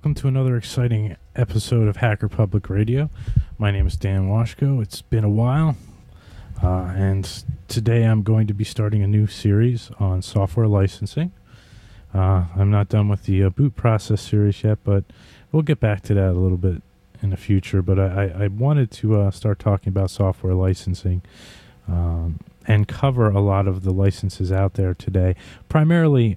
welcome to another exciting episode of Hacker Public Radio. My name is Dan Washko. It's been a while, and today I'm going to be starting a new series on software licensing. I'm not done with the boot process series yet, but we'll get back to that a little bit in the future. But I wanted to start talking about software licensing and cover a lot of the licenses out there today, primarily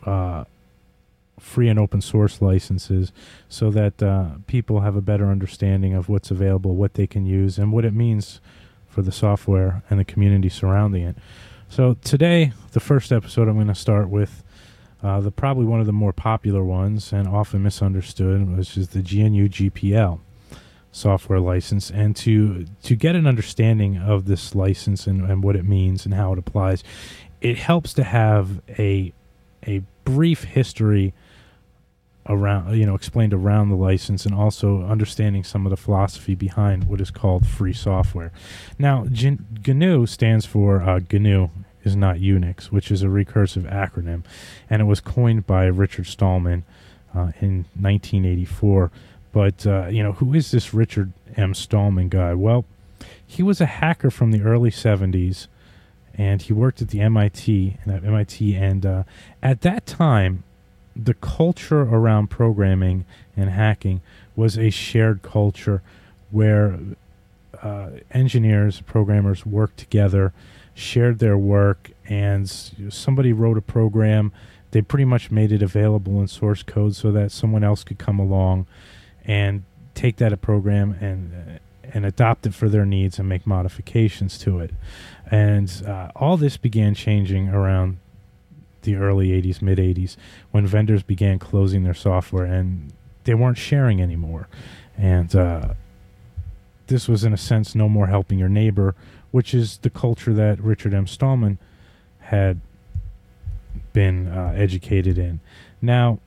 free and open source licenses, so that people have a better understanding of what's available, what they can use, and what it means for the software and the community surrounding it. So today, the first episode, I'm going to start with probably one of the more popular ones and often misunderstood, which is the GNU GPL software license. And to get an understanding of this license and what it means and how it applies, it helps to have a brief history around, explained around the license, and also understanding some of the philosophy behind what is called free software. Now, GNU stands for GNU is not Unix, which is a recursive acronym, and it was coined by Richard Stallman in 1984. But, who is this Richard M. Stallman guy? Well, he was a hacker from the early 70s, and he worked at the MIT, and at that time, the culture around programming and hacking was a shared culture where engineers, programmers worked together, shared their work, and somebody wrote a program. They pretty much made it available in source code so that someone else could come along and take that program and adopt it for their needs and make modifications to it. And all this began changing around the early 80s, mid 80s, when vendors began closing their software and they weren't sharing anymore. And this was, in a sense, no more helping your neighbor, which is the culture that Richard M. Stallman had been educated in. Now,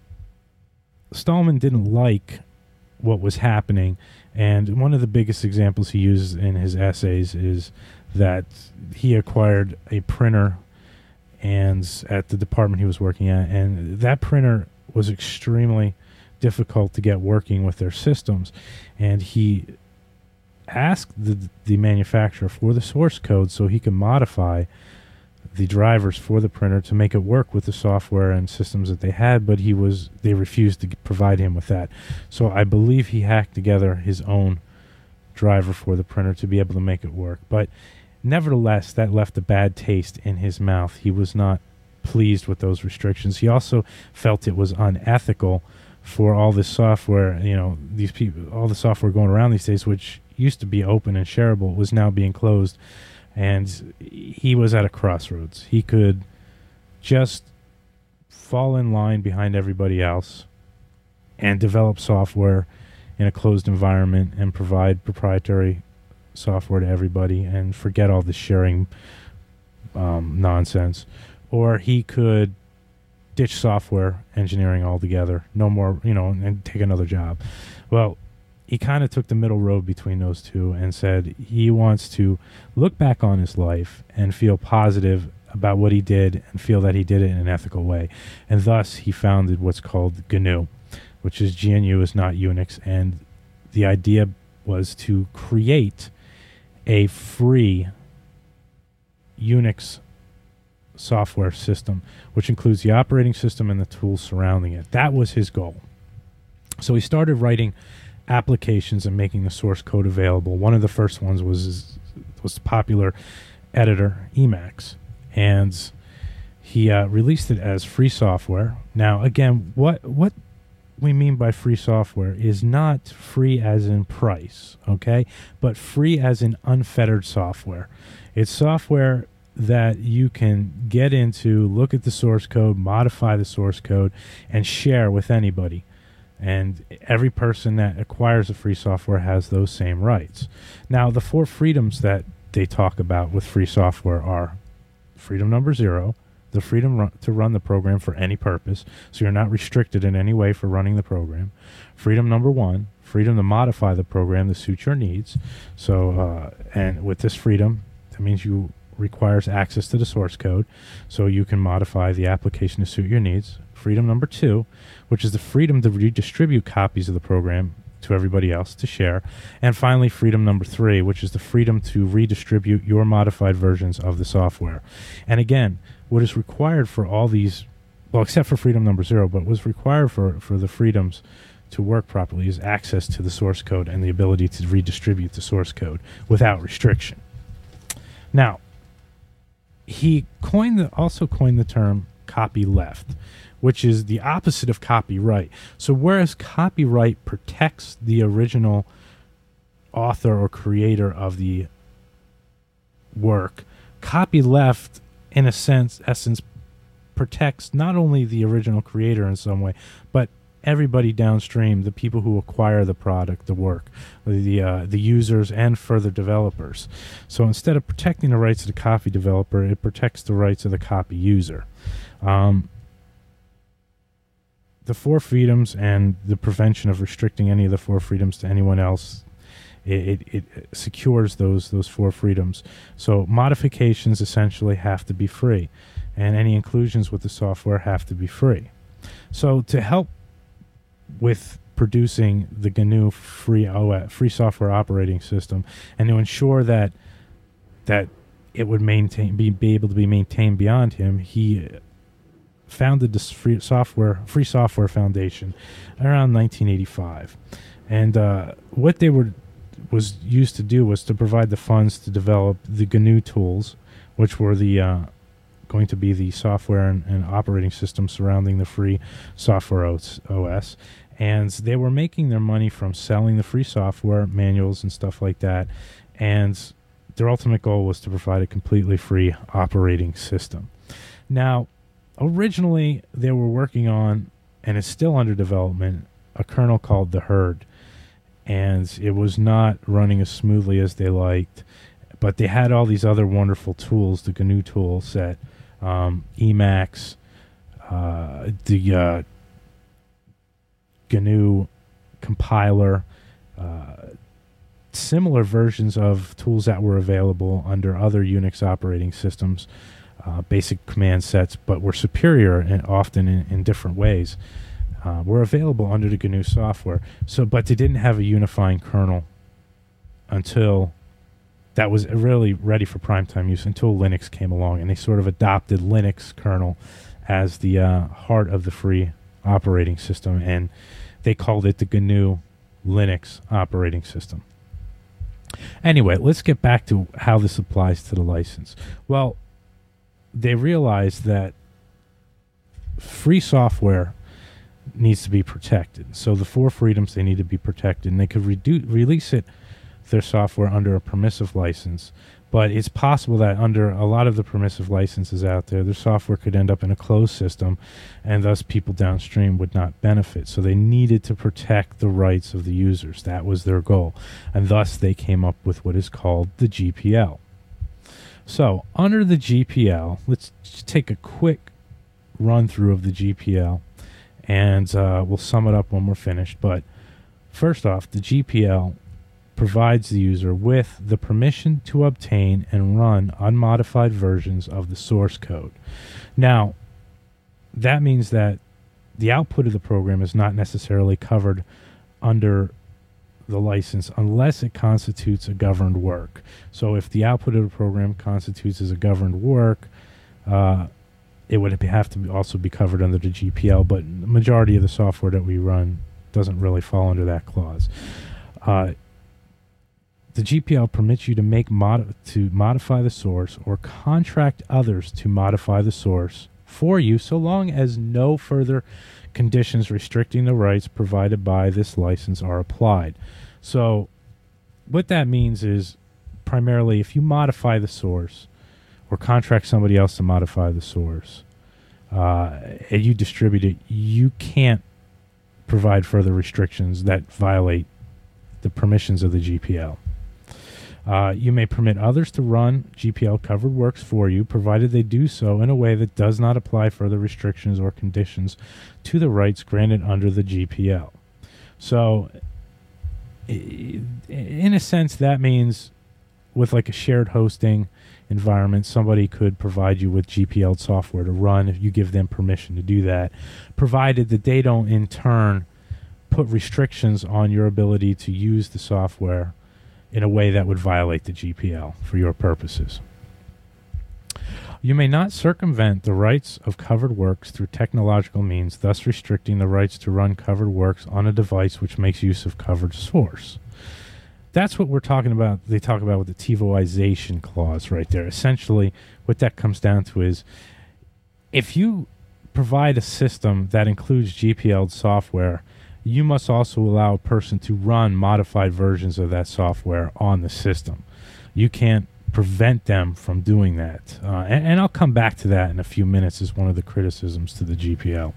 Stallman didn't like what was happening, and one of the biggest examples he uses in his essays is that he acquired a printer and at the department he was working at, and that printer was extremely difficult to get working with their systems, and he asked the manufacturer for the source code so he could modify the drivers for the printer to make it work with the software and systems that they had, but they refused to provide him with that. So I believe he hacked together his own driver for the printer to be able to make it work. But nevertheless, that left a bad taste in his mouth. He was not pleased with those restrictions. He also felt it was unethical for all this software, these people, all the software going around these days, which used to be open and shareable, was now being closed. And he was at a crossroads. He could just fall in line behind everybody else and develop software in a closed environment and provide proprietary software to everybody and forget all the sharing nonsense. Or he could ditch software engineering altogether, no more, and take another job. Well, he kind of took the middle road between those two and said he wants to look back on his life and feel positive about what he did and feel that he did it in an ethical way. And thus, he founded what's called GNU, which is GNU is not Unix. And the idea was to create a free Unix software system, which includes the operating system and the tools surrounding it. That was his goal. So he started writing applications and making the source code available. One of the first ones was the popular editor Emacs, and he released it as free software. Now, again, what we mean by free software is not free as in price, okay, but free as in unfettered software. It's software that you can get into, look at the source code, modify the source code, and share with anybody. And every person that acquires the free software has those same rights. Now, the 4 freedoms that they talk about with free software are freedom number 0, the freedom to run the program for any purpose, so you're not restricted in any way for running the program. Freedom number 1, freedom to modify the program to suit your needs. So, and with this freedom, that means you requires access to the source code, so you can modify the application to suit your needs. freedom number 2, which is the freedom to redistribute copies of the program to everybody else to share. And finally, freedom number 3, which is the freedom to redistribute your modified versions of the software. And again, what is required for all these, well, except for freedom number 0, but what's required for the freedoms to work properly is access to the source code and the ability to redistribute the source code without restriction. Now, he also coined the term copyleft, which is the opposite of copyright. So whereas copyright protects the original author or creator of the work, copyleft, in a essence, protects not only the original creator in some way, but everybody downstream, the people who acquire the product, the work, the users, and further developers. So instead of protecting the rights of the copy developer, it protects the rights of the copy user. The 4 freedoms and the prevention of restricting any of the 4 freedoms to anyone else, it secures those 4 freedoms. So modifications essentially have to be free, and any inclusions with the software have to be free. So to help with producing the GNU free free software operating system, and to ensure that it would be able to be maintained beyond him, he founded this Free Software Foundation around 1985. And what they was used to do was to provide the funds to develop the GNU tools, which were the going to be the software and operating system surrounding the free software OS. And they were making their money from selling the free software, manuals and stuff like that. And their ultimate goal was to provide a completely free operating system. Now, originally, they were working on, and it's still under development, a kernel called the Herd. And it was not running as smoothly as they liked. But they had all these other wonderful tools, the GNU tool set, Emacs, the GNU compiler, similar versions of tools that were available under other Unix operating systems, basic command sets, but were superior and often in different ways, were available under the GNU software. But they didn't have a unifying kernel until that was really ready for primetime use, until Linux came along, and they sort of adopted Linux kernel as the heart of the free operating system, and they called it the GNU Linux operating system. Anyway, let's get back to how this applies to the license. Well, they realized that free software needs to be protected. So the 4 freedoms, they need to be protected, and they could release their software under a permissive license. But it's possible that under a lot of the permissive licenses out there, their software could end up in a closed system, and thus people downstream would not benefit. So they needed to protect the rights of the users. That was their goal. And thus they came up with what is called the GPL. So under the GPL, let's just take a quick run through of the GPL, and we'll sum it up when we're finished. But first off, the GPL provides the user with the permission to obtain and run unmodified versions of the source code. Now, that means that the output of the program is not necessarily covered under the license unless it constitutes a governed work. So if the output of the program constitutes as a governed work, it would have to also be covered under the GPL, but the majority of the software that we run doesn't really fall under that clause. The GPL permits you to modify the source or contract others to modify the source for you, so long as no further conditions restricting the rights provided by this license are applied. So what that means is, primarily, if you modify the source or contract somebody else to modify the source, and you distribute it, you can't provide further restrictions that violate the permissions of the GPL. You may permit others to run GPL-covered works for you, provided they do so in a way that does not apply further restrictions or conditions to the rights granted under the GPL. So, in a sense, that means with like a shared hosting environment, somebody could provide you with GPL software to run if you give them permission to do that, provided that they don't in turn put restrictions on your ability to use the software in a way that would violate the GPL for your purposes. You may not circumvent the rights of covered works through technological means, thus restricting the rights to run covered works on a device which makes use of covered source. That's what we're talking about. They talk about with the TiVoization clause right there. Essentially, what that comes down to is if you provide a system that includes GPL software, you must also allow a person to run modified versions of that software on the system. You can't prevent them from doing that. And I'll come back to that in a few minutes as one of the criticisms to the GPL.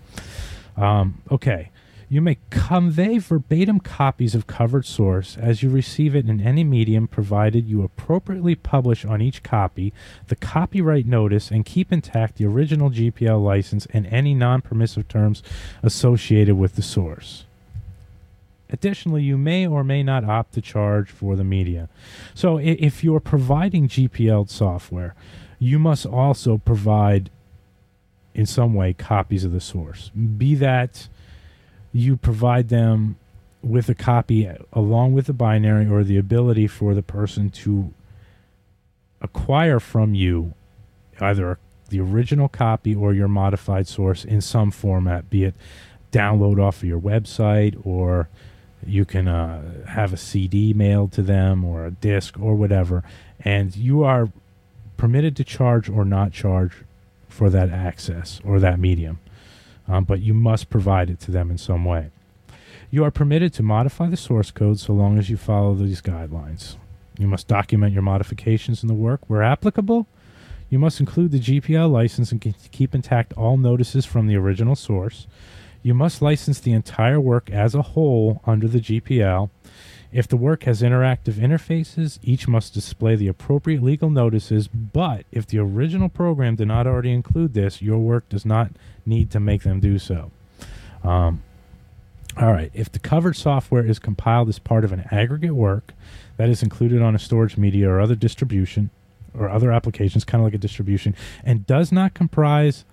Okay. You may convey verbatim copies of covered source as you receive it in any medium, provided you appropriately publish on each copy the copyright notice and keep intact the original GPL license and any non-permissive terms associated with the source. Additionally, you may or may not opt to charge for the media. So if you're providing GPL software, you must also provide in some way copies of the source. Be that you provide them with a copy along with the binary or the ability for the person to acquire from you either the original copy or your modified source in some format, be it download off of your website, or you can have a CD mailed to them or a disc or whatever, and you are permitted to charge or not charge for that access or that medium. But you must provide it to them in some way. You are permitted to modify the source code so long as you follow these guidelines. You must document your modifications in the work. Where applicable, you must include the GPL license and keep intact all notices from the original source. You must license the entire work as a whole under the GPL. If the work has interactive interfaces, each must display the appropriate legal notices, but if the original program did not already include this, your work does not need to make them do so. All right. If the covered software is compiled as part of an aggregate work that is included on a storage media or other distribution or other applications, kind of like a distribution, and does not comprise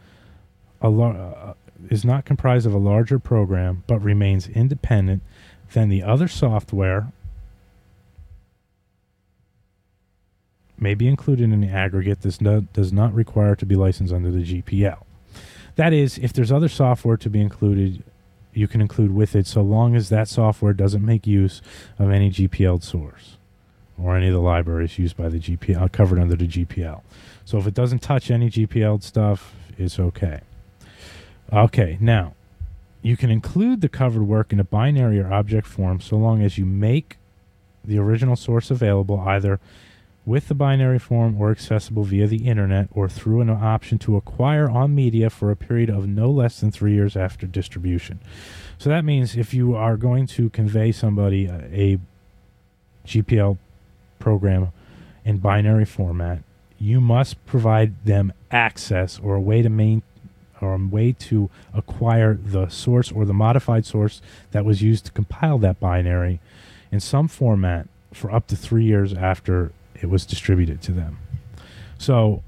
is not comprised of a larger program but remains independent, then the other software may be included in the aggregate. This does not require to be licensed under the GPL. That is, if there's other software to be included, you can include with it so long as that software doesn't make use of any GPL source or any of the libraries used by the GPL, covered under the GPL. So if it doesn't touch any GPL stuff, it's okay. Okay, now, you can include the covered work in a binary or object form so long as you make the original source available either with the binary form or accessible via the internet or through an option to acquire on media for a period of no less than 3 years after distribution. So that means if you are going to convey somebody a GPL program in binary format, you must provide them access or a way to acquire the source or the modified source that was used to compile that binary in some format for up to 3 years after it was distributed to them. So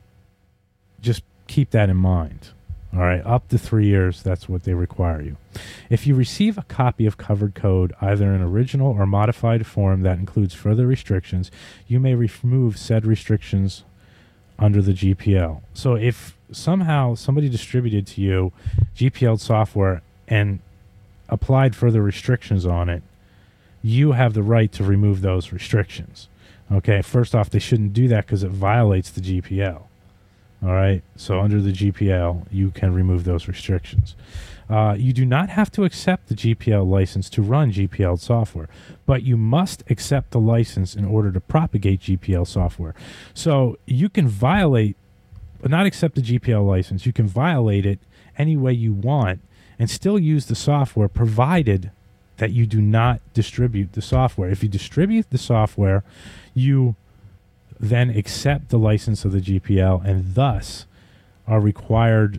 just keep that in mind. All right, up to 3 years, that's what they require you. If you receive a copy of covered code, either in original or modified form that includes further restrictions, you may remove said restrictions under the GPL. So if somehow somebody distributed to you GPL software and applied further restrictions on it, you have the right to remove those restrictions. Okay, first off, they shouldn't do that because it violates the GPL. All right, so under the GPL, you can remove those restrictions. You do not have to accept the GPL license to run GPL software, but you must accept the license in order to propagate GPL software. So you can violate, but not accept the GPL license. You can violate it any way you want and still use the software, provided that you do not distribute the software. If you distribute the software, you then accept the license of the GPL and thus are required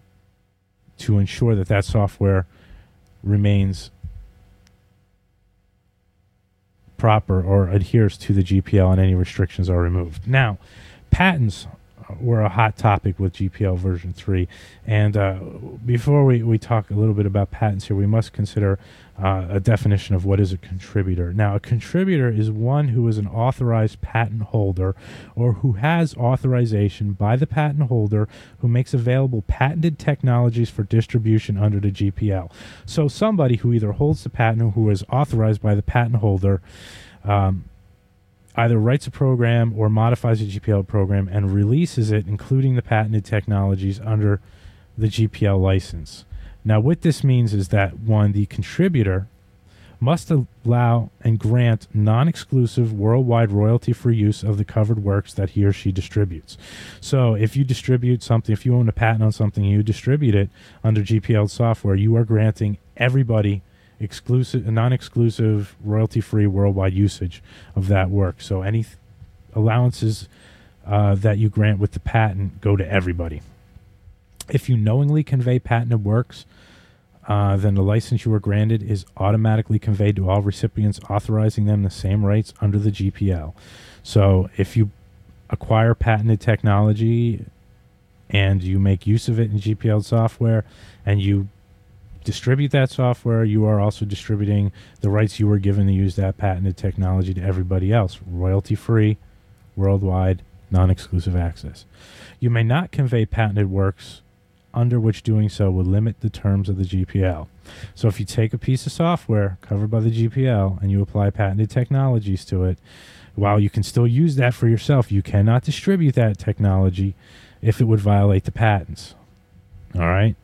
to ensure that that software remains proper or adheres to the GPL and any restrictions are removed. Now, patents were a hot topic with GPL version 3. And before we talk a little bit about patents here, we must consider a definition of what is a contributor. Now, a contributor is one who is an authorized patent holder or who has authorization by the patent holder who makes available patented technologies for distribution under the GPL. So somebody who either holds the patent or who is authorized by the patent holder either writes a program or modifies a GPL program and releases it, including the patented technologies, under the GPL license. Now, what this means is that, one, the contributor must allow and grant non-exclusive worldwide royalty-free use of the covered works that he or she distributes. So if you distribute something, if you own a patent on something and you distribute it under GPL software, you are granting everybody exclusive, non-exclusive, royalty-free worldwide usage of that work. So any allowances that you grant with the patent go to everybody. If you knowingly convey patented works, then the license you were granted is automatically conveyed to all recipients, authorizing them the same rights under the GPL. So if you acquire patented technology and you make use of it in GPL software and you distribute that software, you are also distributing the rights you were given to use that patented technology to everybody else, royalty-free, worldwide, non-exclusive access. You may not convey patented works under which doing so would limit the terms of the GPL. So if you take a piece of software covered by the GPL and you apply patented technologies to it, while you can still use that for yourself, you cannot distribute that technology if it would violate the patents. All right?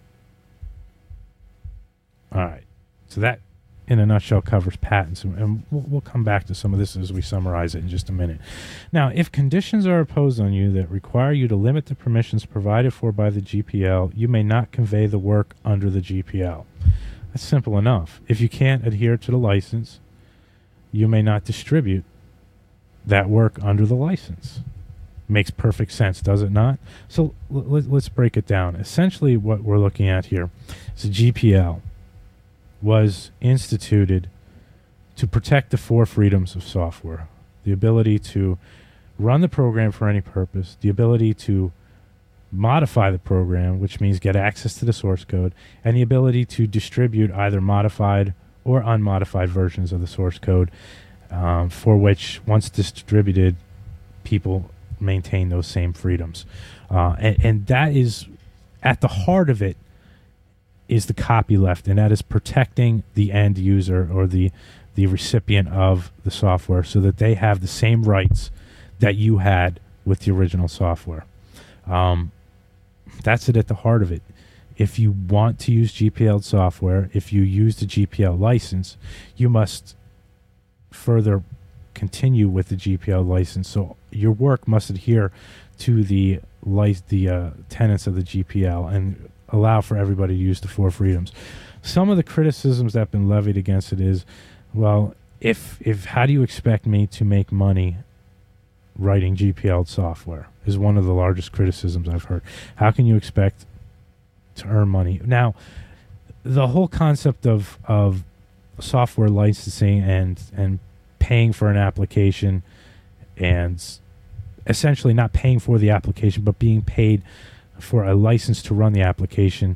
All right. So that, in a nutshell, covers patents. And we'll come back to some of this as we summarize it in just a minute. Now, if conditions are imposed on you that require you to limit the permissions provided for by the GPL, you may not convey the work under the GPL. That's simple enough. If you can't adhere to the license, you may not distribute that work under the license. Makes perfect sense, does it not? So let's break it down. Essentially, what we're looking at here is a GPL was instituted to protect the four freedoms of software: the ability to run the program for any purpose, the ability to modify the program, which means get access to the source code, and the ability to distribute either modified or unmodified versions of the source code, for which, once distributed, people maintain those same freedoms. And that is, at the heart of it, is the copyleft, and that is protecting the end user or the recipient of the software so that they have the same rights that you had with the original software. That's it at the heart of it. If you want to use GPL software, if you use the GPL license, you must further continue with the GPL license. So your work must adhere to the tenets of the GPL and allow for everybody to use the four freedoms. Some of the criticisms that have been levied against it is, well, if how do you expect me to make money writing GPL software, is one of the largest criticisms I've heard. How can you expect to earn money? Now, the whole concept of software licensing and paying for an application, and essentially not paying for the application but being paid for a license to run the application,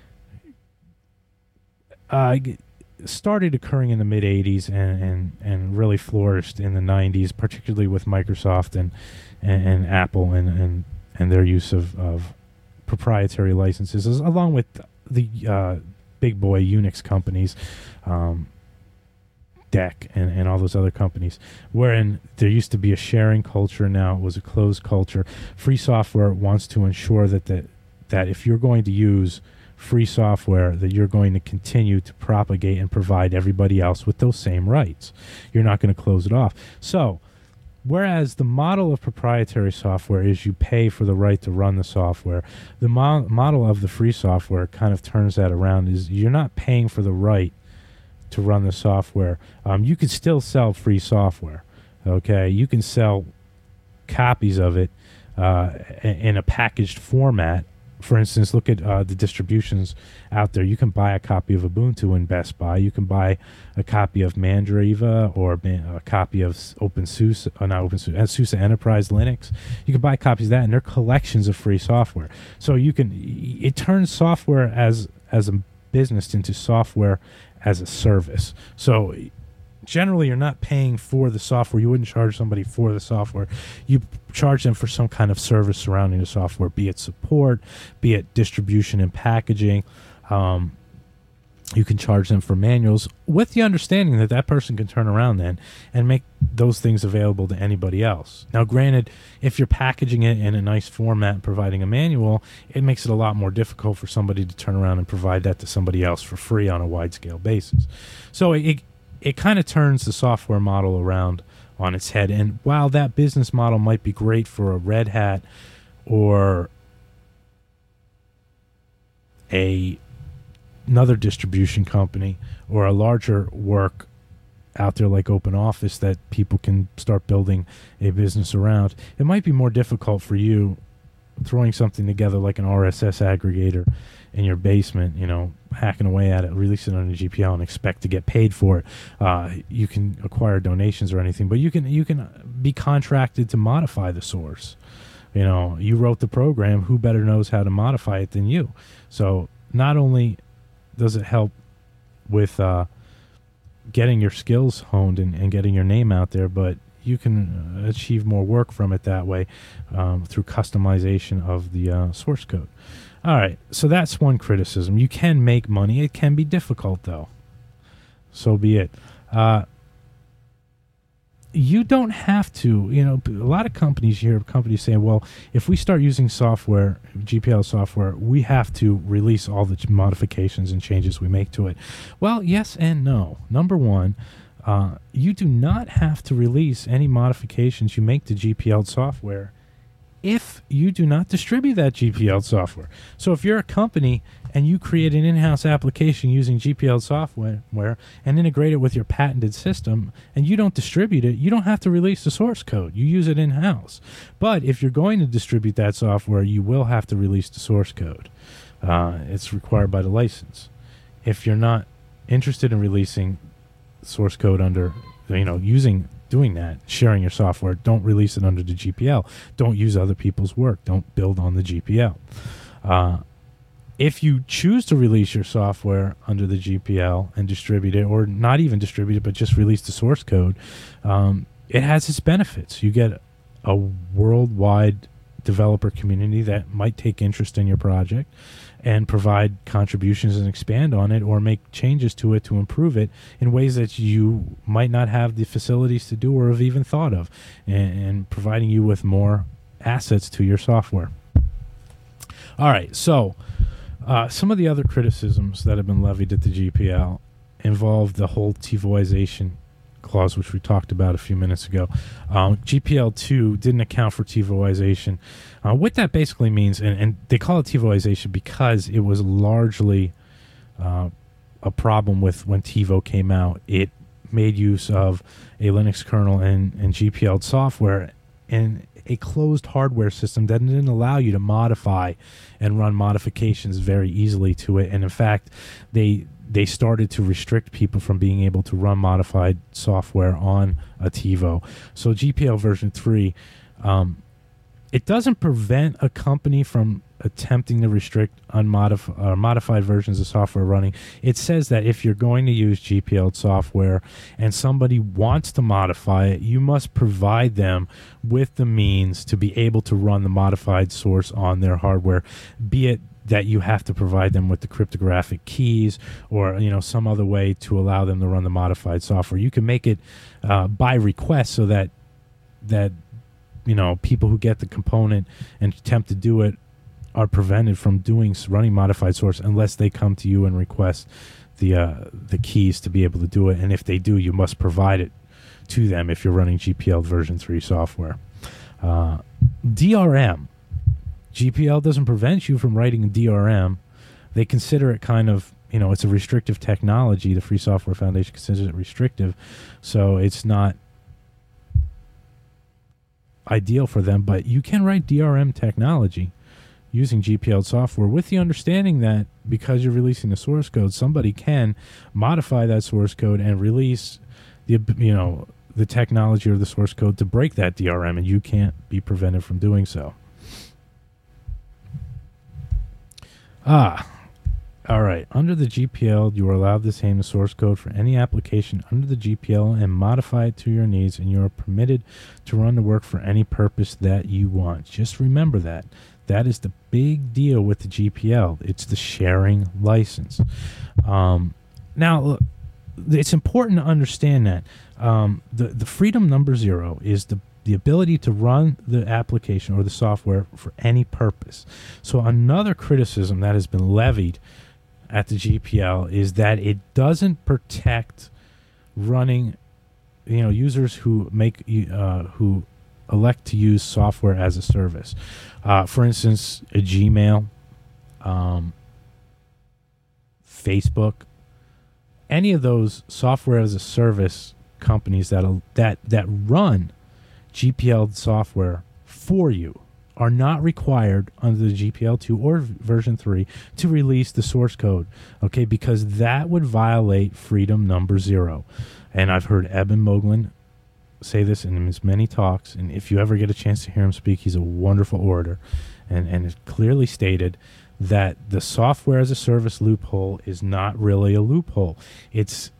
started occurring in the mid-'80s and really flourished in the '90s, particularly with Microsoft and Apple and their use of proprietary licenses, along with the big boy Unix companies, DEC and all those other companies, wherein there used to be a sharing culture. Now it was a closed culture. Free software wants to ensure that if you're going to use free software, that you're going to continue to propagate and provide everybody else with those same rights. You're not going to close it off. So whereas the model of proprietary software is you pay for the right to run the software, the model of the free software kind of turns that around. Is you're not paying for the right to run the software. You can still sell free software. Okay, you can sell copies of it in a packaged format for instance, look at the distributions out there. You can buy a copy of Ubuntu in Best Buy. You can buy a copy of Mandriva or a copy of SUSE Enterprise Linux. You can buy copies of that, and they're collections of free software. So it turns software as a business into software as a service. So generally, you're not paying for the software. You wouldn't charge somebody for the software. You charge them for some kind of service surrounding the software, be it support, be it distribution and packaging. You can charge them for manuals with the understanding that that person can turn around then and make those things available to anybody else. Now, granted, if you're packaging it in a nice format and providing a manual, it makes it a lot more difficult for somebody to turn around and provide that to somebody else for free on a wide-scale basis. So it kind of turns the software model around on its head. And while that business model might be great for a Red Hat or another distribution company or a larger work out there like OpenOffice that people can start building a business around, it might be more difficult for you throwing something together like an RSS aggregator in your basement, hacking away at it, release it on a GPL and expect to get paid for it. You can acquire donations or anything, but you can be contracted to modify the source. You wrote the program. Who better knows how to modify it than you? So not only does it help with getting your skills honed and getting your name out there, but you can achieve more work from it that way through customization of the source code. All right, so that's one criticism. You can make money. It can be difficult, though. So be it. You don't have to, a lot of companies, you hear companies saying, well, if we start using software, GPL software, we have to release all the modifications and changes we make to it. Well, yes and no. Number one, you do not have to release any modifications you make to GPL software if you do not distribute that GPL software. So if you're a company and you create an in-house application using GPL software and integrate it with your patented system and you don't distribute it, you don't have to release the source code. You use it in-house. But if you're going to distribute that software, you will have to release the source code. It's required by the license. If you're not interested in releasing source code under, doing that, sharing your software, don't release it under the GPL. Don't use other people's work. Don't build on the GPL. If you choose to release your software under the GPL and distribute it, or not even distribute it, but just release the source code, it has its benefits. You get a worldwide developer community that might take interest in your project and provide contributions and expand on it or make changes to it to improve it in ways that you might not have the facilities to do or have even thought of, and providing you with more assets to your software. All right, so some of the other criticisms that have been levied at the GPL involve the whole TiVoization clause, which we talked about a few minutes ago. GPL2 didn't account for TiVoization. What that basically means, and they call it TiVoization because it was largely a problem with when TiVo came out. It made use of a Linux kernel and GPL software and a closed hardware system that didn't allow you to modify and run modifications very easily to it. And in fact, they started to restrict people from being able to run modified software on a TiVo. So GPL version 3, it doesn't prevent a company from attempting to restrict modified versions of software running. It says that if you're going to use GPL software and somebody wants to modify it, you must provide them with the means to be able to run the modified source on their hardware, be it that you have to provide them with the cryptographic keys or some other way to allow them to run the modified software. You can make it by request so that people who get the component and attempt to do it are prevented from running modified source unless they come to you and request the keys to be able to do it. And if they do, you must provide it to them if you're running GPL version 3 software. DRM. GPL doesn't prevent you from writing DRM. They consider it kind of, it's a restrictive technology. The Free Software Foundation considers it restrictive. So it's not ideal for them, but you can write DRM technology. using GPL software with the understanding that because you're releasing the source code, somebody can modify that source code and release the technology or the source code to break that DRM, and you can't be prevented from doing so. All right. Under the GPL, you are allowed to same the source code for any application under the GPL and modify it to your needs, and you are permitted to run the work for any purpose that you want. Just remember that. That is the big deal with the GPL. It's the sharing license. Now, look, it's important to understand that the Freedom Number 0 is the ability to run the application or the software for any purpose. So another criticism that has been levied at the GPL is that it doesn't protect running, users who who elect to use software as a service. For instance, a Gmail, Facebook, any of those software as a service companies that run GPL software for you are not required under the GPL 2 or version 3 to release the source code, okay, because that would violate Freedom Number 0. And I've heard Eben Moglen say this in his many talks, and if you ever get a chance to hear him speak, he's a wonderful orator, and it's clearly stated that the software as a service loophole is not really a loophole. It's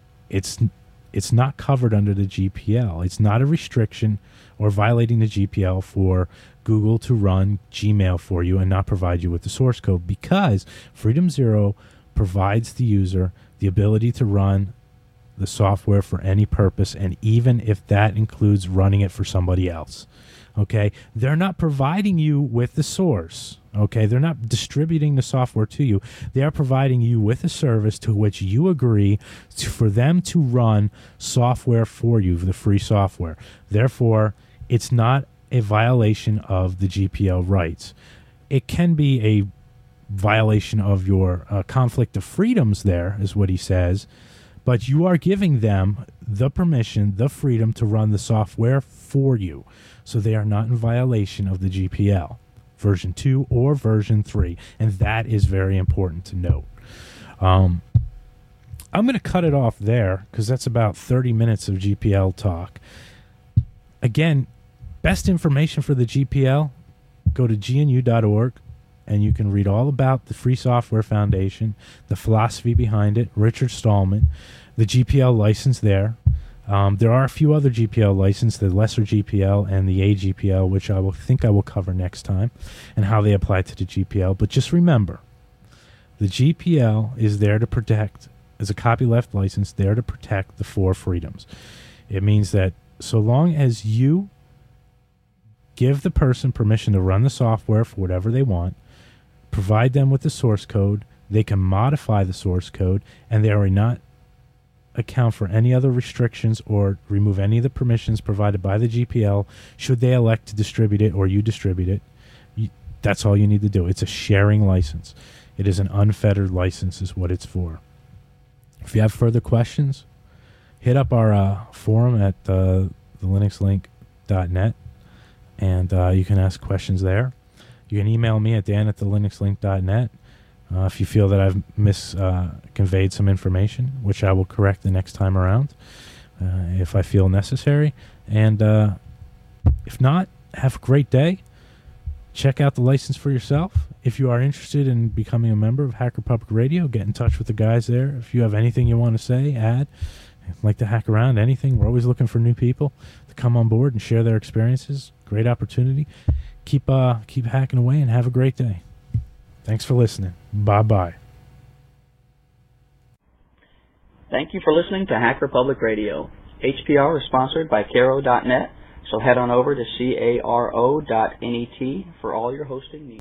not covered under the GPL. It's not a restriction or violating the GPL for Google to run Gmail for you and not provide you with the source code, because Freedom 0 provides the user the ability to run the software for any purpose, and even if that includes running it for somebody else. Okay? They're not providing you with the source. Okay? They're not distributing the software to you. They are providing you with a service to which you agree for them to run software for you, the free software. Therefore, it's not a violation of the GPL rights. It can be a violation of your conflict of freedoms there, is what he says, but you are giving them the permission, the freedom to run the software for you. So they are not in violation of the GPL, version 2 or version 3, and that is very important to note. I'm going to cut it off there because that's about 30 minutes of GPL talk. Again, best information for the GPL, go to gnu.org, and you can read all about the Free Software Foundation, the philosophy behind it, Richard Stallman, the GPL license there. There are a few other GPL licenses, the lesser GPL and the AGPL, which I will cover next time, and how they apply to the GPL. But just remember, the GPL is there to protect, as a copyleft license, there to protect the 4 freedoms. It means that so long as you give the person permission to run the software for whatever they want, provide them with the source code, they can modify the source code, and they are not account for any other restrictions or remove any of the permissions provided by the GPL should they elect to distribute it or you distribute it. That's all you need to do. It's a sharing license. It is an unfettered license is what it's for. If you have further questions, hit up our forum at the linuxlink.net, and you can ask questions there. You can email me at dan@thelinuxlink.net if you feel that I've conveyed some information, which I will correct the next time around if I feel necessary. And if not, have a great day. Check out the license for yourself. If you are interested in becoming a member of Hacker Public Radio, get in touch with the guys there. If you have anything you want to say, add, like to hack around, anything, we're always looking for new people to come on board and share their experiences. Great opportunity. Keep hacking away and have a great day. Thanks for listening. Bye-bye. Thank you for listening to Hacker Public Radio. HPR is sponsored by Caro.net, so head on over to caro.net for all your hosting needs.